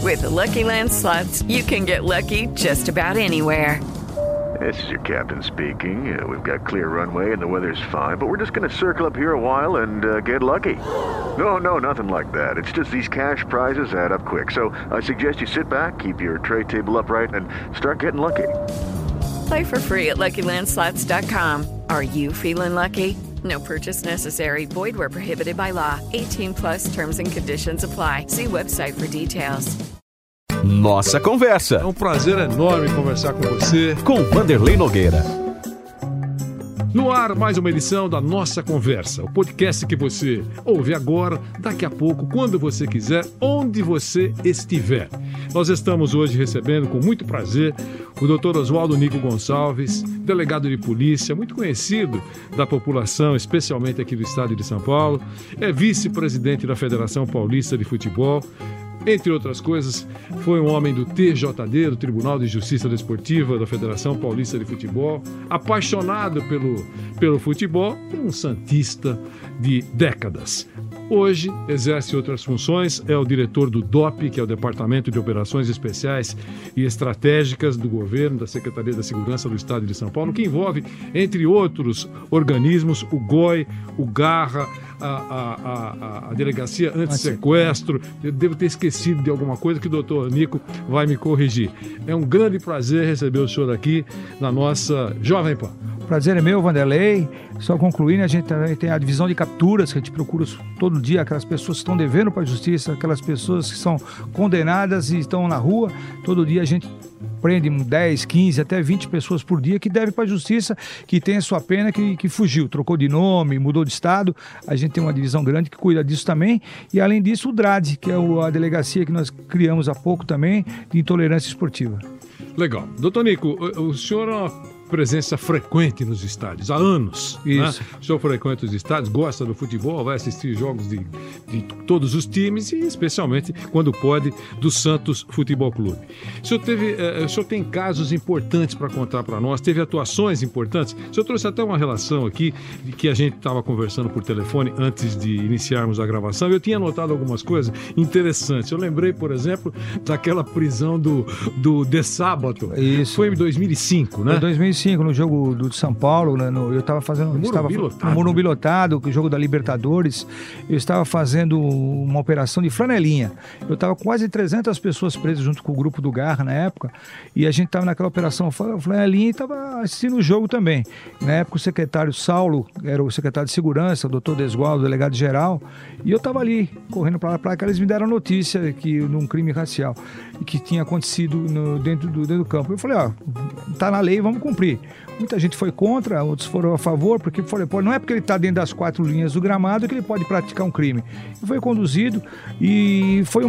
With the Lucky Land Slots, you can get lucky just about anywhere. This is your captain speaking. We've got clear runway and the weather's fine, but we're just going to circle up here a while and get lucky. No, nothing like that. It's just these cash prizes add up quick. So I suggest you sit back, keep your tray table upright, and start getting lucky. Play for free at LuckyLandSlots.com. Are you feeling lucky? No purchase necessary. Void where prohibited by law. 18+ terms and conditions apply. See website for details. Nossa Conversa. É um prazer enorme conversar com você. Com Vanderlei Nogueira. No ar, mais uma edição da Nossa Conversa, o podcast que você ouve agora, daqui a pouco, quando você quiser, onde você estiver. Nós estamos hoje recebendo com muito prazer o Dr. Oswaldo Nico Gonçalves, delegado de polícia, muito conhecido da população, especialmente aqui do estado de São Paulo, é vice-presidente da Federação Paulista de Futebol. Entre outras coisas, foi um homem do TJD, do Tribunal de Justiça Desportiva da Federação Paulista de Futebol, apaixonado pelo futebol e um santista de décadas. Hoje exerce outras funções, é o diretor do DOP, que é o Departamento de Operações Especiais e Estratégicas do Governo, da Secretaria da Segurança do Estado de São Paulo, que envolve, entre outros organismos, o GOI, o GARRA, a Delegacia Antissequestro. Eu devo ter esquecido de alguma coisa que o doutor Nico vai me corrigir. É um grande prazer receber o senhor aqui na nossa Jovem Pan. Prazer é meu, Vanderlei. Só concluindo, a gente também tem a divisão de capturas, que a gente procura todo dia aquelas pessoas que estão devendo para a justiça, aquelas pessoas que são condenadas e estão na rua. Todo dia a gente prende 10, 15, até 20 pessoas por dia que devem para a justiça, que tem a sua pena, que fugiu, trocou de nome, mudou de estado. A gente tem uma divisão grande que cuida disso também. E além disso, o DRAD, que é a delegacia que nós criamos há pouco também, de intolerância esportiva. Legal. Doutor Nico, o senhor é uma presença frequente nos estádios, há anos. Isso. Né? O senhor frequenta os estádios, gosta do futebol, vai assistir jogos de todos os times e especialmente, quando pode, do Santos Futebol Clube. O senhor tem casos importantes para contar para nós, teve atuações importantes. O senhor trouxe até uma relação aqui que a gente estava conversando por telefone antes de iniciarmos a gravação. Eu tinha notado algumas coisas interessantes. Eu lembrei, por exemplo, daquela prisão do De Sábado. Isso. Foi em 2005, né? Foi em 2005, no jogo do São Paulo, né, eu estava fazendo... No Morumbi lotado, o jogo da Libertadores, eu estava fazendo uma operação de flanelinha. Eu estava com quase 300 pessoas presas junto com o grupo do Garra na época, e a gente estava naquela operação flanelinha e estava assistindo o jogo também. Na época o secretário Saulo, era o secretário de Segurança, o doutor Desgual, o delegado geral, e eu estava ali, correndo para lá, que eles me deram a notícia de um crime racial que tinha acontecido dentro do campo. Eu falei, tá na lei, vamos cumprir. Muita gente foi contra, outros foram a favor, porque falei, não é porque ele está dentro das 4 linhas do gramado que ele pode praticar um crime. E foi conduzido e foi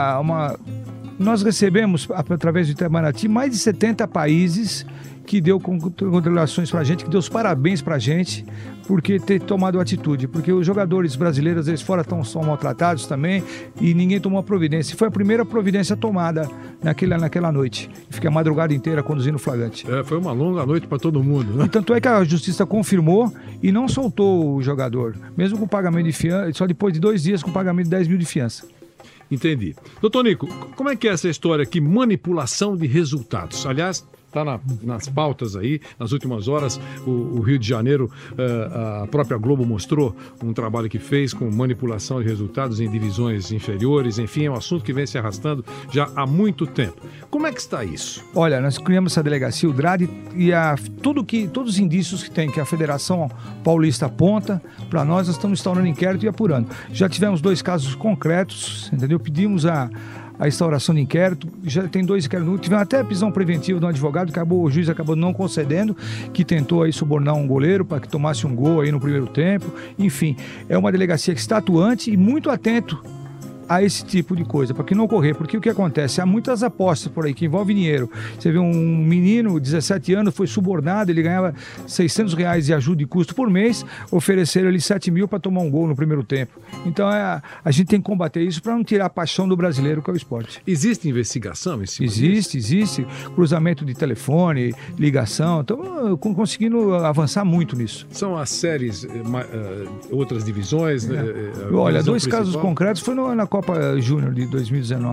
Nós recebemos, através do Itamaraty, mais de 70 países que deu congratulações pra gente, que deu os parabéns pra gente porque ter tomado atitude, porque os jogadores brasileiros, às vezes fora são maltratados também e ninguém tomou a providência. Foi a primeira providência tomada naquela noite. Fiquei a madrugada inteira conduzindo o flagrante. Foi uma longa noite para todo mundo, né? E tanto é que a justiça confirmou e não soltou o jogador, mesmo com pagamento de fiança, só depois de 2 dias com pagamento de 10 mil de fiança. Entendi. Doutor Nico, como é que é essa história aqui, manipulação de resultados? Aliás, está nas pautas aí, nas últimas horas, o Rio de Janeiro, a própria Globo mostrou um trabalho que fez com manipulação de resultados em divisões inferiores, enfim, é um assunto que vem se arrastando já há muito tempo. Como é que está isso? Olha, nós criamos essa delegacia, o DRAD, e todos os indícios que tem, que a Federação Paulista aponta, para nós estamos instaurando inquérito e apurando. Já tivemos 2 casos concretos, entendeu? Pedimos a instauração de inquérito, já tem 2 inquéritos, tivemos até a prisão preventiva de um advogado, o juiz acabou não concedendo, que tentou aí subornar um goleiro para que tomasse um gol aí no primeiro tempo. Enfim, é uma delegacia que está atuante e muito atento a esse tipo de coisa, para que não ocorrer, porque o que acontece? Há muitas apostas por aí que envolvem dinheiro. Você vê um menino, 17 anos, foi subornado, ele ganhava R$600 de ajuda de custo por mês, ofereceram ele 7 mil para tomar um gol no primeiro tempo. Então a gente tem que combater isso para não tirar a paixão do brasileiro, que é o esporte. Existe investigação em cima disso? Existe cruzamento de telefone, ligação, estamos conseguindo avançar muito nisso. São as séries, outras divisões? Olha, 2 casos concretos foi na Copa Júnior de 2019.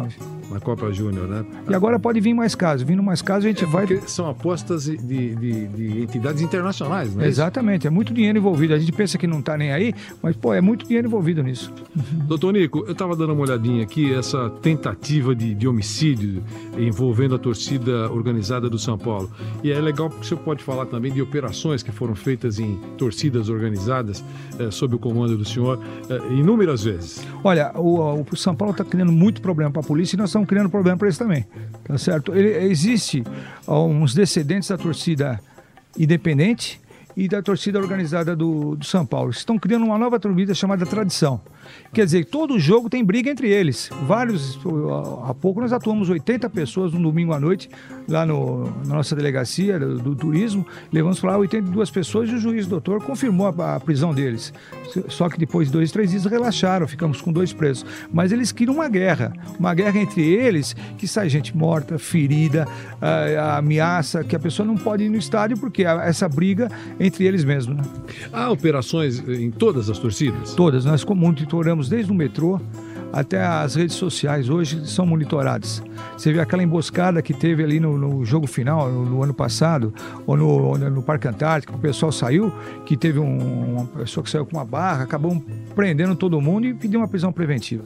Na Copa Júnior, né? E agora pode vir mais casos. Vindo mais casos, a gente vai... Porque são apostas de entidades internacionais, né? Exatamente. É muito dinheiro envolvido. A gente pensa que não está nem aí, mas, é muito dinheiro envolvido nisso. Doutor Nico, eu estava dando uma olhadinha aqui, essa tentativa de homicídio envolvendo a torcida organizada do São Paulo. E é legal porque o senhor pode falar também de operações que foram feitas em torcidas organizadas sob o comando do senhor inúmeras vezes. Olha, o São Paulo está criando muito problema para a polícia e nós estamos criando problema para eles também, tá certo? Existe uns descendentes da torcida independente e da torcida organizada do São Paulo. Estão criando uma nova torcida chamada Tradição. Quer dizer, todo jogo tem briga entre eles. Há pouco nós atuamos 80 pessoas no domingo à noite, lá na nossa delegacia do turismo, levamos para lá 82 pessoas e o juiz doutor confirmou a prisão deles. Só que depois de 2, 3 dias relaxaram, ficamos com 2 presos. Mas eles criam uma guerra entre eles, que sai gente morta, ferida, ameaça, que a pessoa não pode ir no estádio porque essa briga entre eles mesmos. Né? Há operações em todas as torcidas? Todas, nós monitoramos desde o metrô até as redes sociais, hoje são monitoradas. Você vê aquela emboscada que teve ali no jogo final, no ano passado, ou no Parque Antártico, o pessoal saiu, que teve uma pessoa que saiu com uma barra, acabou prendendo todo mundo e pediu uma prisão preventiva.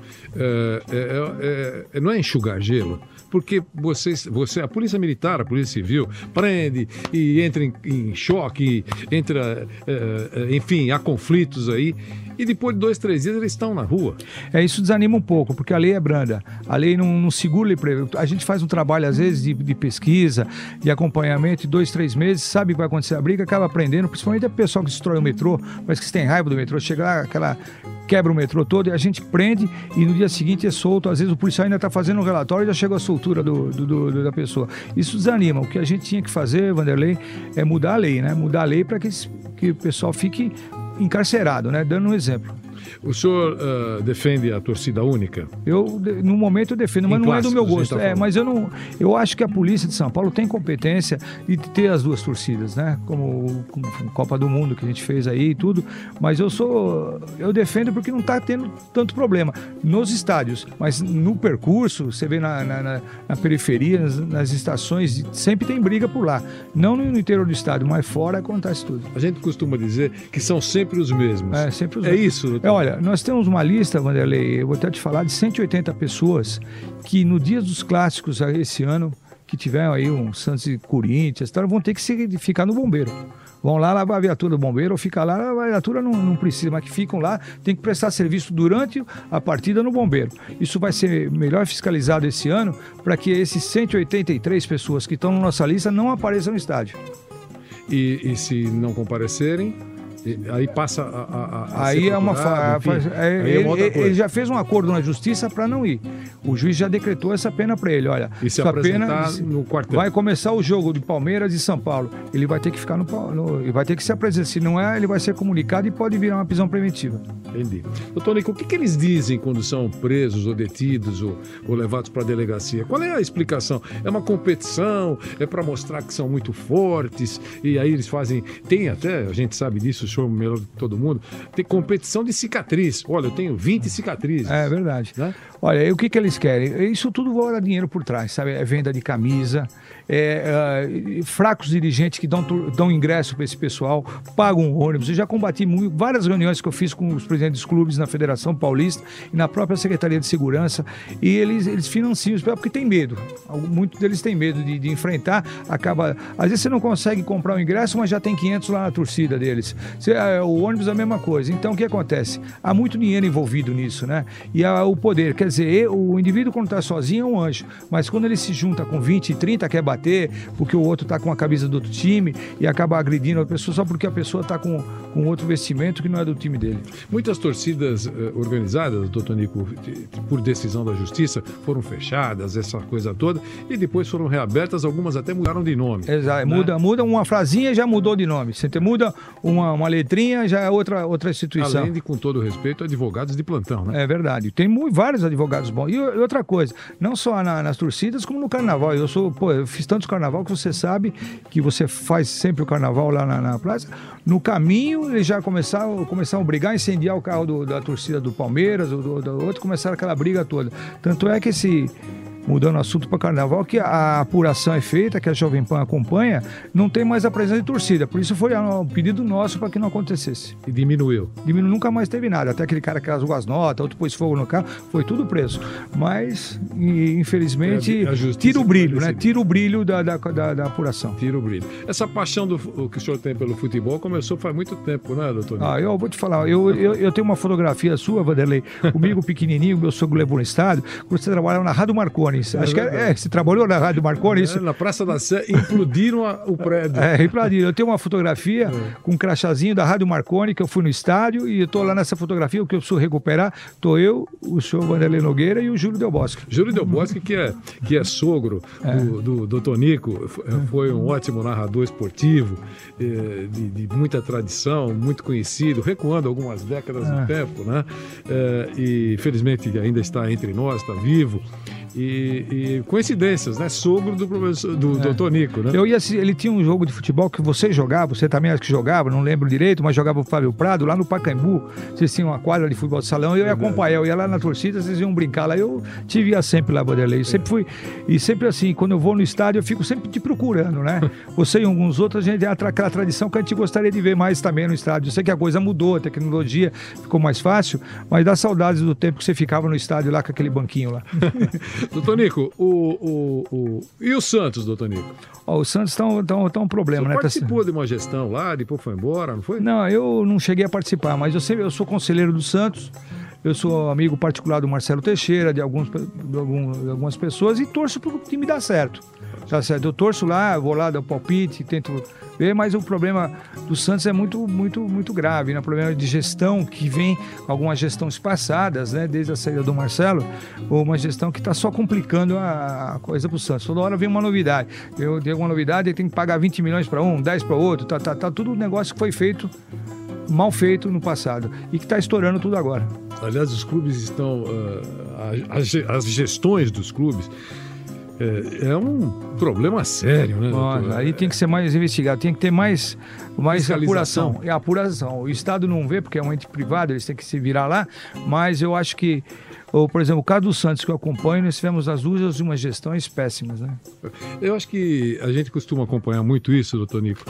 Não é enxugar gelo? Porque a Polícia Militar, a Polícia Civil, prende e entra em choque, enfim, há conflitos aí. E depois de 2, 3 dias eles estão na rua. Isso desanima um pouco, porque a lei é branda. A lei não segura. A gente faz um trabalho, às vezes, de pesquisa, de acompanhamento, de 2, 3 meses, sabe que vai acontecer a briga, acaba aprendendo, principalmente o pessoal que destrói o metrô, parece que você tem raiva do metrô, chega lá, quebra o metrô todo e a gente prende e no dia seguinte é solto. Às vezes o policial ainda está fazendo um relatório e já chega a soltura da pessoa. Isso desanima. O que a gente tinha que fazer, Vanderlei, é mudar a lei, né? Mudar a lei para que o pessoal fique encarcerado, né? Dando um exemplo. O senhor defende a torcida única? No momento eu defendo, mas não é do meu gosto. Mas eu acho que a polícia de São Paulo tem competência de ter as 2 torcidas, né? Como Copa do Mundo que a gente fez aí e tudo. Mas eu defendo porque não está tendo tanto problema nos estádios, mas no percurso, você vê na periferia, nas estações, sempre tem briga por lá. Não no interior do estádio, mas fora acontece tudo. A gente costuma dizer que são sempre os mesmos. Sempre os mesmos. É isso, doutor? Olha, nós temos uma lista, Vanderlei, eu vou até te falar, de 180 pessoas que no dia dos clássicos esse ano, que tiveram aí um Santos e Corinthians, vão ter que ficar no bombeiro. Vão lá lavar a viatura do bombeiro ou ficar lá, a viatura não precisa, mas que ficam lá, tem que prestar serviço durante a partida no bombeiro. Isso vai ser melhor fiscalizado esse ano para que esses 183 pessoas que estão na nossa lista não apareçam no estádio. E se não comparecerem? Aí passa aí é uma ele já fez um acordo na justiça para não ir. O juiz já decretou essa pena para ele. Olha, e se apresentar no quartel. Vai começar o jogo de Palmeiras e São Paulo. Ele vai ter que ficar ele vai ter que se apresentar. Se não ele vai ser comunicado e pode virar uma prisão preventiva. Entendi. Doutor Nico, o que eles dizem quando são presos ou detidos ou levados para a delegacia? Qual é a explicação? É uma competição? É para mostrar que são muito fortes? E aí eles fazem... Tem até, a gente sabe disso, o senhor melhor de todo mundo, tem competição de cicatriz. Olha, eu tenho 20 cicatrizes. É verdade. Né? Olha, o que eles querem? Isso tudo vai dar dinheiro por trás, sabe? É venda de camisa, fracos dirigentes que dão ingresso para esse pessoal, pagam ônibus. Eu já combati várias reuniões que eu fiz com os presidentes dos clubes na Federação Paulista e na própria Secretaria de Segurança, e eles financiam isso porque tem medo. Muitos deles têm medo de enfrentar. Às vezes você não consegue comprar o ingresso, mas já tem 500 lá na torcida deles. O ônibus é a mesma coisa. Então o que acontece? Há muito dinheiro envolvido nisso, né? E o poder, quer dizer, o indivíduo quando está sozinho é um anjo, mas quando ele se junta com 20 e 30 quer bater, porque o outro está com a camisa do outro time e acaba agredindo a pessoa só porque a pessoa está com outro vestimento que não é do time dele. Muitas torcidas organizadas, doutor Nico, por decisão da justiça, foram fechadas, essa coisa toda, e depois foram reabertas, algumas até mudaram de nome. Exato, né? Muda uma frasinha e já mudou de nome. Você muda uma letrinha, já é outra instituição. Além de, com todo respeito, advogados de plantão, né? É verdade. Tem vários advogados bons. E outra coisa, não só nas torcidas, como no carnaval. Eu fiz tantos carnaval que você sabe que você faz sempre o carnaval lá na praça. No caminho, eles já começaram a brigar, incendiar o carro da torcida do Palmeiras, do outro, começaram aquela briga toda. Tanto é que mudando o assunto para carnaval, que a apuração é feita, que a Jovem Pan acompanha, não tem mais a presença de torcida. Por isso foi um pedido nosso para que não acontecesse. E diminuiu? Nunca mais teve nada. Até aquele cara que rasgou as notas, outro pôs fogo no carro, foi tudo preso. Mas, infelizmente, tira o brilho, né? Tira o brilho da apuração. Tira o brilho. Essa paixão que o senhor tem pelo futebol começou faz muito tempo, né, doutor? Eu vou te falar, eu tenho uma fotografia sua, Vanderlei, comigo pequenininho, meu sogro levou no estádio, quando você trabalhava na Rádio Marconi. Acho que você trabalhou na Rádio Marconi, isso? Na Praça da Sé, implodiram o prédio. Implodiram. Eu tenho uma fotografia com um crachazinho da Rádio Marconi, que eu fui no estádio, e eu tô lá nessa fotografia, o que eu preciso recuperar, tô eu, o senhor Vanderlei Nogueira e o Júlio Del Bosque. Júlio Del Bosque, que é sogro do Tonico, foi um ótimo narrador esportivo, de muita tradição, muito conhecido, recuando algumas décadas no tempo, né? E felizmente ainda está entre nós, está vivo. E coincidências, né? Sogro do professor do Tonico, né? Ele tinha um jogo de futebol que você jogava, você também acho que jogava, não lembro direito, mas jogava o Flávio Prado lá no Pacaembu. Vocês tinham uma quadra de futebol de salão, eu ia acompanhar, eu ia lá na torcida, vocês iam brincar lá. Eu ia sempre lá, Vanderlei. Sempre fui. E sempre assim, quando eu vou no estádio, eu fico sempre te procurando, né? Você e alguns outros, a gente tem aquela tradição que a gente gostaria de ver mais também no estádio. Eu sei que a coisa mudou, a tecnologia ficou mais fácil, mas dá saudades do tempo que você ficava no estádio lá com aquele banquinho lá. Doutor Nico, e o Santos, doutor Nico? O Santos tá um problema, né? Você participou de uma gestão lá, depois foi embora, não foi? Não, eu não cheguei a participar, mas eu sou conselheiro do Santos, eu sou amigo particular do Marcelo Teixeira, de algumas pessoas, e torço para o time dar certo. Tá certo? Eu torço lá, vou lá, dou palpite, tento ver, mas o problema do Santos é muito, muito, muito grave, né? O problema de gestão que vem, algumas gestões passadas, né? Desde a saída do Marcelo, ou uma gestão que está só complicando a coisa para o Santos. Toda hora vem uma novidade. Eu tenho uma novidade, ele tem que pagar 20 milhões para um, 10 para outro, tá tudo um negócio que foi feito, mal feito no passado, e que está estourando tudo agora. Aliás, os clubes estão, as gestões dos clubes, é um problema sério, né, doutor? Aí tem que ser mais investigado, tem que ter mais apuração. O Estado não vê, porque é um ente privado, eles têm que se virar lá, mas eu acho que, por exemplo, o caso do Santos que eu acompanho, nós tivemos as últimas gestões péssimas, né? Eu acho que a gente costuma acompanhar muito isso, doutor Nico,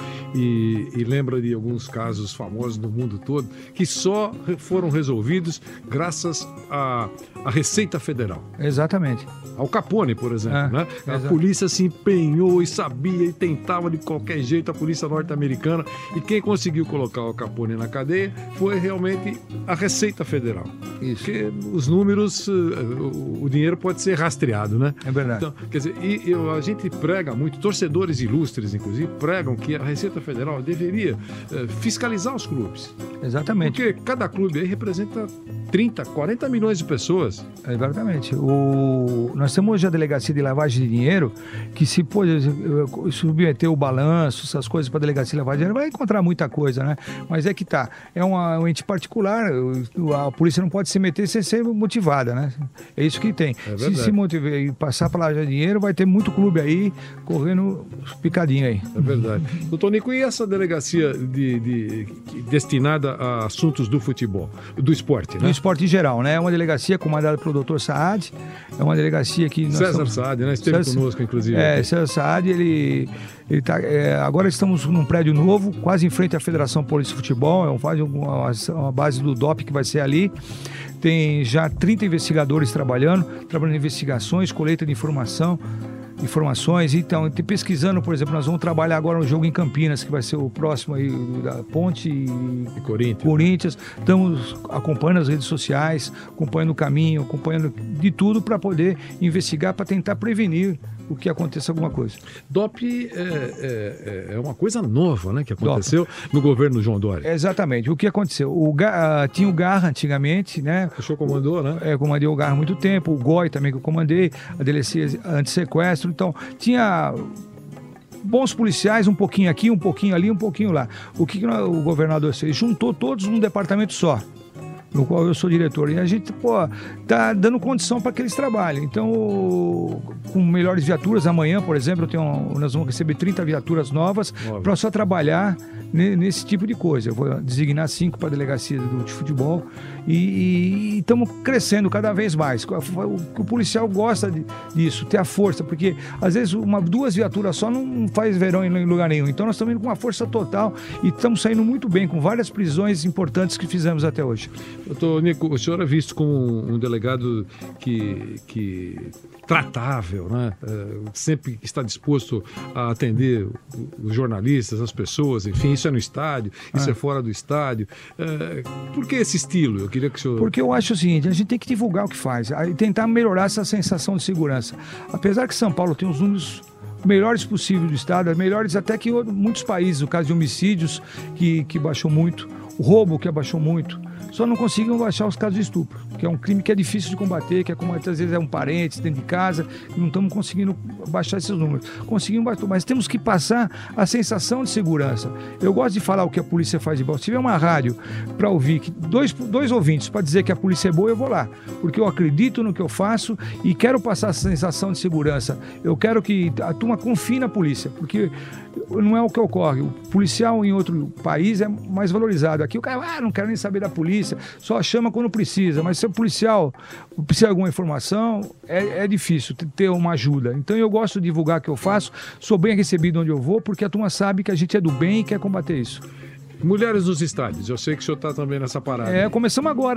e lembra de alguns casos famosos no mundo todo que só foram resolvidos graças à Receita Federal. Exatamente. Al Capone, por exemplo, né? A polícia se empenhou e sabia e tentava de qualquer jeito, a polícia norte-americana, e quem conseguiu colocar o Al Capone na cadeia foi realmente a Receita Federal. Isso. Porque os números, o dinheiro pode ser rastreado, né? É verdade. Então, quer dizer, a gente prega muito, torcedores ilustres, inclusive, pregam que a Receita Federal deveria fiscalizar os clubes. Exatamente. Porque cada clube aí representa 30, 40 milhões de pessoas. Exatamente. Nós temos hoje a delegacia de lavagem de dinheiro, que se submeter o balanço, essas coisas para a delegacia de lavagem de dinheiro, vai encontrar muita coisa, né? Mas é que é um ente particular, a polícia não pode se meter sem ser motivada, né? É isso que tem. Se motivar e passar para lavagem de dinheiro, vai ter muito clube aí correndo picadinho aí. É verdade. Doutor Nico, e essa delegacia destinada a assuntos do futebol, do esporte, né? Do esporte em geral, né? É uma delegacia comandada pelo Dr. Saad, é uma delegacia que... César Saad, né? Esteve conosco, inclusive. César Saad, ele tá... agora estamos num prédio novo, quase em frente à Federação Paulista de Futebol, uma base do DOP que vai ser ali. Tem já 30 investigadores trabalhando em investigações, colheita de informações, então, pesquisando, por exemplo, nós vamos trabalhar agora um jogo em Campinas, que vai ser o próximo aí, da Ponte e Corinthians. Estamos acompanhando as redes sociais, acompanhando o caminho, acompanhando de tudo para poder investigar, para tentar prevenir o que aconteça alguma coisa. DOP é uma coisa nova, né, que aconteceu no governo João Dória. Exatamente. O que aconteceu? Tinha o Garra antigamente, né? O senhor comandou, né? Eu comandei o Garra há muito tempo, o GOI também que eu comandei, a delegacia anti-sequestro. Então, tinha bons policiais, um pouquinho aqui, um pouquinho ali, um pouquinho lá. O que o governador fez? Juntou todos num departamento só, no qual eu sou diretor. E a gente, tá dando condição para que eles trabalhem. Então, com melhores viaturas, amanhã, por exemplo, nós vamos receber 30 viaturas novas para só trabalhar nesse tipo de coisa. Eu vou designar 5 para a delegacia de futebol e estamos crescendo cada vez mais. O policial gosta disso, ter a força, porque às vezes 2 viaturas só não faz verão em lugar nenhum. Então nós estamos indo com uma força total e estamos saindo muito bem, com várias prisões importantes que fizemos até hoje. Doutor Nico, o senhor é visto como um delegado que tratável, né? Sempre está disposto a atender os jornalistas, as pessoas, enfim, isso é no estádio, isso é fora do estádio. Por que esse estilo? Eu queria que o senhor... Porque eu acho o seguinte, a gente tem que divulgar o que faz e tentar melhorar essa sensação de segurança. Apesar que São Paulo tem os números melhores possíveis do estado, melhores até que muitos países, o caso de homicídios que baixou muito, o roubo que abaixou muito. Só não conseguem baixar os casos de estupro, que é um crime que é difícil de combater, às vezes é um parente dentro de casa, e não estamos conseguindo baixar esses números. Conseguimos baixar, mas temos que passar a sensação de segurança. Eu gosto de falar o que a polícia faz de bom. Se tiver uma rádio para ouvir, dois ouvintes para dizer que a polícia é boa, eu vou lá, porque eu acredito no que eu faço e quero passar essa sensação de segurança. Eu quero que a turma confie na polícia, porque não é o que ocorre. O policial em outro país é mais valorizado. Aqui o cara, não quero nem saber da polícia, só chama quando precisa. Mas se o policial precisa de alguma informação, é difícil ter uma ajuda. Então eu gosto de divulgar o que eu faço, sou bem recebido onde eu vou, porque a turma sabe que a gente é do bem e quer combater isso. Mulheres nos estádios, eu sei que o senhor está também nessa parada. Começamos agora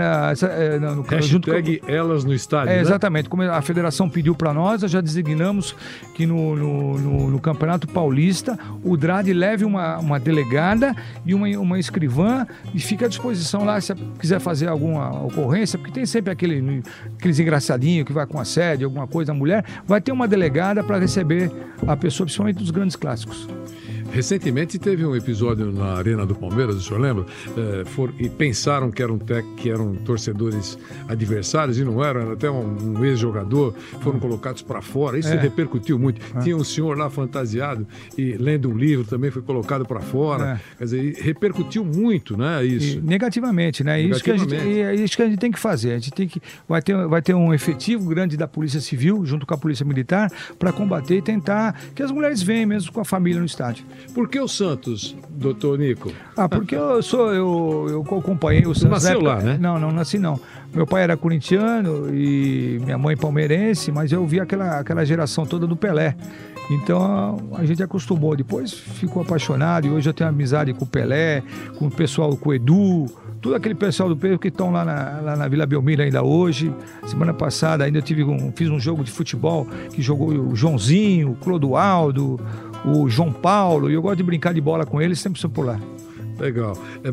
no hashtag Elas no Estádio, né? Exatamente, como a federação pediu para nós já designamos que no Campeonato Paulista o DRAD leve uma delegada e uma escrivã e fica à disposição lá se quiser fazer alguma ocorrência, porque tem sempre aqueles engraçadinhos que vai com assédio, alguma coisa, a mulher, vai ter uma delegada para receber a pessoa, principalmente dos grandes clássicos. Recentemente teve um episódio na Arena do Palmeiras, o senhor lembra? E pensaram que eram torcedores adversários e não eram, era até um ex-jogador, foram colocados para fora. Isso repercutiu muito. Tinha um senhor lá fantasiado e lendo um livro, também foi colocado para fora. Quer dizer, repercutiu muito, né? Isso. Negativamente, né? Isso que a gente tem que fazer. A gente vai ter um efetivo grande da Polícia Civil, junto com a Polícia Militar, para combater e tentar que as mulheres venham mesmo com a família no estádio. Por que o Santos, doutor Nico? Porque eu acompanhei o Santos. Nasceu lá, né? Não nasci não. Meu pai era corintiano e minha mãe palmeirense, mas eu vi aquela geração toda do Pelé. Então a gente acostumou. Depois ficou apaixonado e hoje eu tenho amizade com o Pelé, com o pessoal, com o Edu, todo aquele pessoal do Pedro que estão lá na Vila Belmiro ainda hoje. Semana passada ainda fiz um jogo de futebol que jogou o Joãozinho, o Clodoaldo, o João Paulo, e eu gosto de brincar de bola com eles, sempre sou por lá. Legal.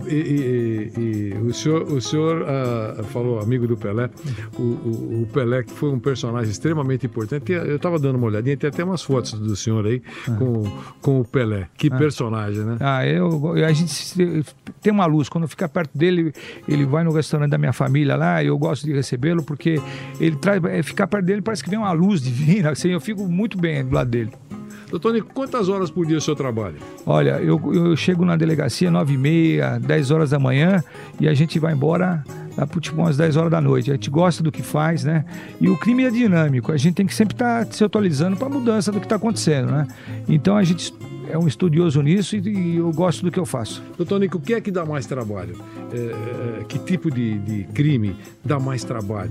E o senhor falou amigo do Pelé. O Pelé, que foi um personagem extremamente importante. Eu estava dando uma olhadinha, tem até umas fotos do senhor aí com o Pelé. Que personagem, né? A gente tem uma luz. Quando fica perto dele, ele vai no restaurante da minha família lá, eu gosto de recebê-lo, porque ele ficar perto dele parece que vem uma luz divina, assim, eu fico muito bem do lado dele. Doutor Nico, quantas horas por dia o senhor trabalha? Olha, eu chego na delegacia 9h30, 10 horas da manhã e a gente vai embora lá por tipo umas 10 horas da noite. A gente gosta do que faz, né? E o crime é dinâmico, a gente tem que sempre estar se atualizando para a mudança do que está acontecendo, né? Então a gente é um estudioso nisso e eu gosto do que eu faço. Doutor Nico, o que é que dá mais trabalho? Que tipo de crime dá mais trabalho?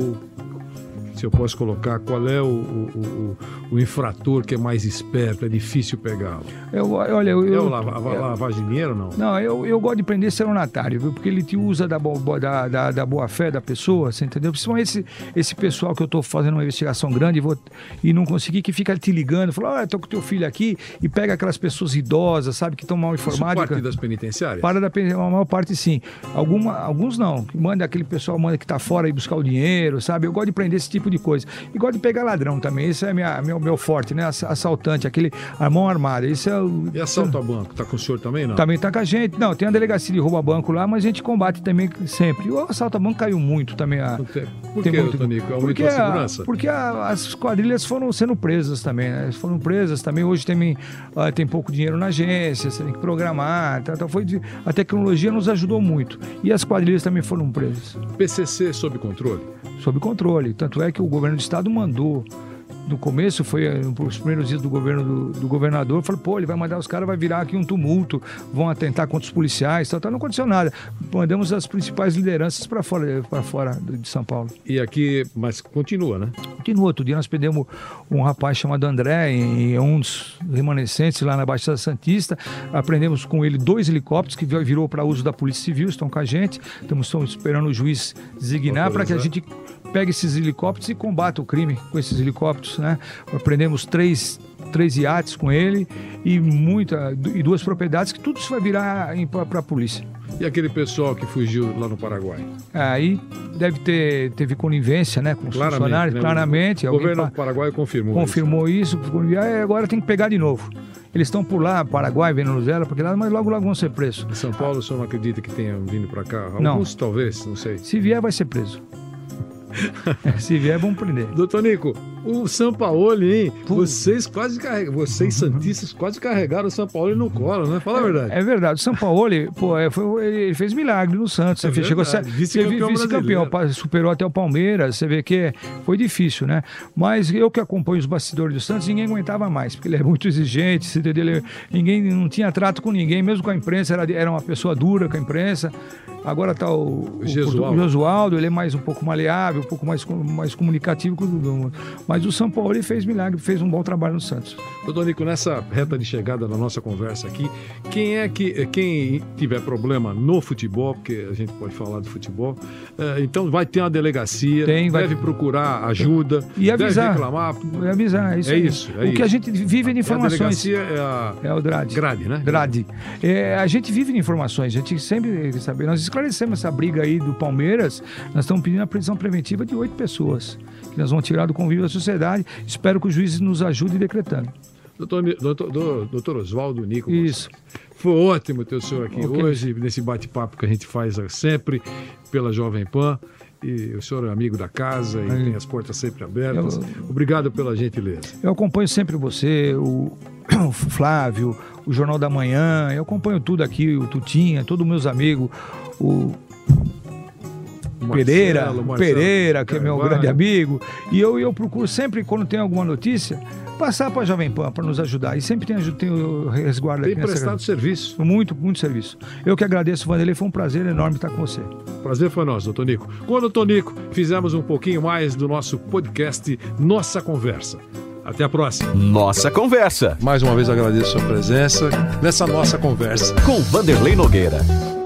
Se eu posso colocar, qual é o infrator que é mais esperto, é difícil pegá-lo? Lavar dinheiro ou não? Não, eu gosto de prender estelionatário, viu? Porque ele te usa da boa-fé da pessoa, você entendeu? Principalmente esse pessoal que eu estou fazendo uma investigação grande e não consegui, que fica te ligando, fala, estou com teu filho aqui, e pega aquelas pessoas idosas, sabe, que estão mal informadas. Isso parte das penitenciárias? A maior parte sim. Alguns não. Aquele pessoal manda que está fora e buscar o dinheiro, sabe? Eu gosto de prender esse tipo tipo de coisa. E gosto de pegar ladrão também, isso é meu forte, né? Assaltante, aquele a mão armada. Isso é E assalto a banco, tá com o senhor também, não? Também tá com a gente. Não, tem a delegacia de roubo a banco lá, mas a gente combate também sempre. E o assalto a banco caiu muito também. Por que, Tonico? Aumentou a segurança? Porque as quadrilhas foram sendo presas também, né? Foram presas também. Hoje tem pouco dinheiro na agência, você tem que programar. A tecnologia nos ajudou muito. E as quadrilhas também foram presas. PCC sob controle? Sob controle. Tanto é que o governo do estado mandou. No começo, foi os primeiros dias do governo do governador, falou, ele vai mandar os caras, vai virar aqui um tumulto, vão atentar contra os policiais, não aconteceu nada. Mandamos as principais lideranças para fora de São Paulo. E aqui, mas continua, né? Continua. Outro dia nós perdemos um rapaz chamado André, um dos remanescentes lá na Baixada Santista, aprendemos com ele 2 helicópteros que virou para uso da Polícia Civil, estão com a gente, estamos esperando o juiz designar para que a gente pegue esses helicópteros e combata o crime com esses helicópteros, né? Aprendemos 3 iates com ele e 2 propriedades que tudo isso vai virar para a polícia. E aquele pessoal que fugiu lá no Paraguai? Aí teve conivência, né, com os funcionários, né? Claramente. O governo do Paraguai confirmou isso. Agora tem que pegar de novo. Eles estão por lá, Paraguai, Venezuela, mas logo vão ser presos. Em São Paulo, o senhor não acredita que tenham vindo para cá? Não. Alguns talvez, não sei. Se vier, vai ser preso. Se vier, vamos prender. Doutor Nico, o Sampaoli, hein? Vocês santistas quase carregaram o Sampaoli no colo, né? Fala a verdade. É verdade. O Sampaoli, ele fez milagre no Santos. Chegou a ser vice-campeão, superou até o Palmeiras. Você vê que foi difícil, né? Mas eu que acompanho os bastidores do Santos, ninguém aguentava mais, porque ele é muito exigente, ninguém não tinha trato com ninguém, mesmo com a imprensa, era uma pessoa dura com a imprensa. Agora está o Josualdo, ele é um pouco maleável, um pouco mais comunicativo que o Dudu. Mas o Sampaoli fez milagre, fez um bom trabalho no Santos. Doutor Nico, nessa reta de chegada da nossa conversa aqui, quem tiver problema no futebol, porque a gente pode falar de futebol, então vai ter uma delegacia, deve procurar ajuda, e avisar, deve reclamar. E avisar, isso. Que a gente vive de informações. A delegacia é o DRAD. Grade, né? Grade. A gente vive de informações, a gente sempre sabe. Nós esclarecemos essa briga aí do Palmeiras, nós estamos pedindo a prisão preventiva de 8 pessoas, que nós vamos tirar do convívio da sociedade. Espero que o juiz nos ajude decretando. Doutor Oswaldo Nico. Isso. Foi ótimo ter o senhor aqui hoje, nesse bate-papo que a gente faz sempre pela Jovem Pan. E o senhor é amigo da casa e tem as portas sempre abertas. Obrigado pela gentileza. Eu acompanho sempre você, o Flávio, o Jornal da Manhã, eu acompanho tudo aqui, o Tutinha, todos meus amigos, o Pereira, que é meu grande amigo. E eu procuro sempre, quando tem alguma notícia, passar para a Jovem Pan para nos ajudar. E sempre tem o resguardo aqui. Tem prestado serviço. Muito, muito serviço. Eu que agradeço, Vanderlei. Foi um prazer enorme estar com você. Prazer foi nosso, doutor Nico. Com o doutor Nico, fizemos um pouquinho mais do nosso podcast Nossa Conversa. Até a próxima. Nossa Conversa. Mais uma vez agradeço a sua presença nessa nossa conversa. Com Vanderlei Nogueira.